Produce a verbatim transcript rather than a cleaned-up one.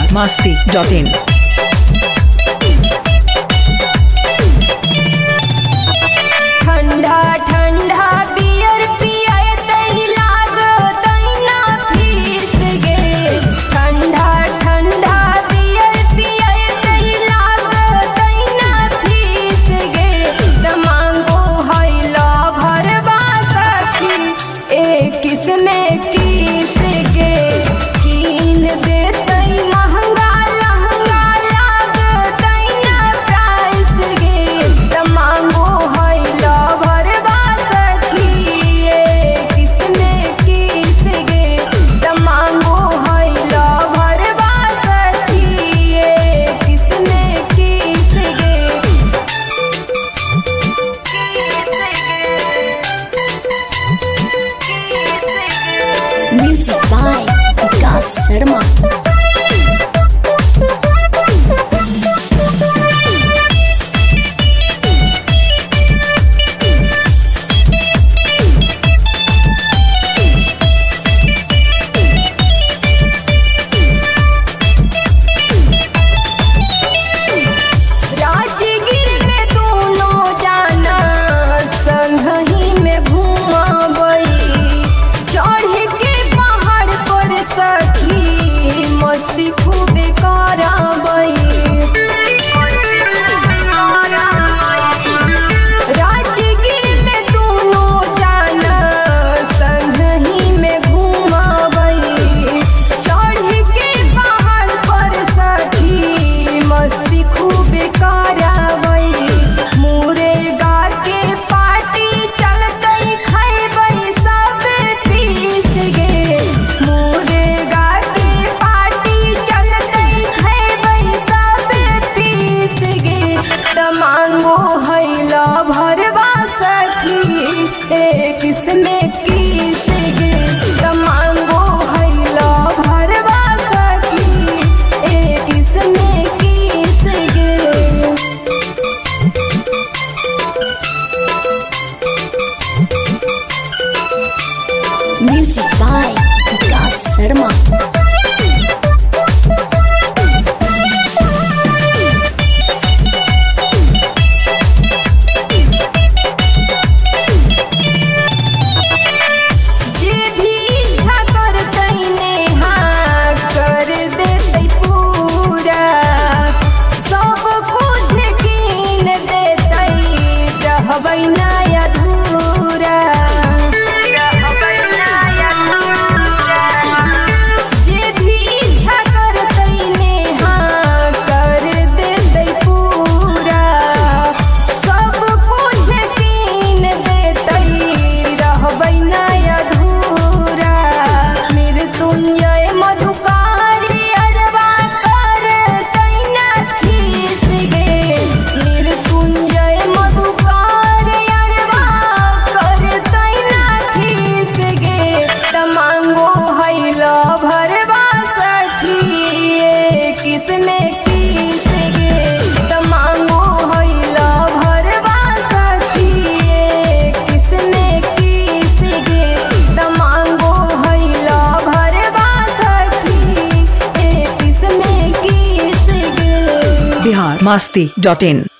masti dot in. ठंडा ठंडा beer पियाए तई लागो तई ना फीस गे। ठंडा ठंडा बियर पियाए तई लागो तई ना फीस गे। त मांगो हैला भरवा सखी ए किस्मे किस गे। कीन दे तई महंगा लहंगा लागो तई ना प्राइस गे। त मांगो हैला भरवा सखी ए किस्मे किस गे। त मांगो हैला भरवा सखी ए किस्मे किस गे। Music by Vikas Sharma. Rajgir में दोनों जाना संगही में घुमाबई। चढ़ के पहाड़ पर सखी मस्ती खूबे कराबई। राजगीर में दोनों जाना संगही में घुमाबई। चढ़ के पहाड़ पर सखी मस्ती खूबे कराबई। मुर्गा के पार्टी चलतई खैबई सब पीस गे। मुर्गा के पार्टी चलतई खैबई सब पीस गे। त मांगो हैला भरवा सखी ए किस्मे किस गे। त मांगो हैला भरवा सखी ए किस्मे किस गे। Music by Vikas Sharma. जे भी इच्छा करतई नेहा कर देतई पूरा। सब कुछ कीन देतई रहबई ना अधूरा। जे भी इच्छा करतई नेहा कर देतई पूरा। सब कुछ कीन देतई रहबई ना अधूरा। मृत्युंजय मधुकारी अरवा करतई ना खीस गे। मृत्युंजय मधुकारी अरवा करतई ना खीस गे। त मांगो हैला भरवा सखी ए किस्मे किस गे। त मांगो हैला भरवा सखी ए किस्मे किस गे। त मांगो हैला भरवा सखी ए किस्मे किस गे। Bihar masti dot in.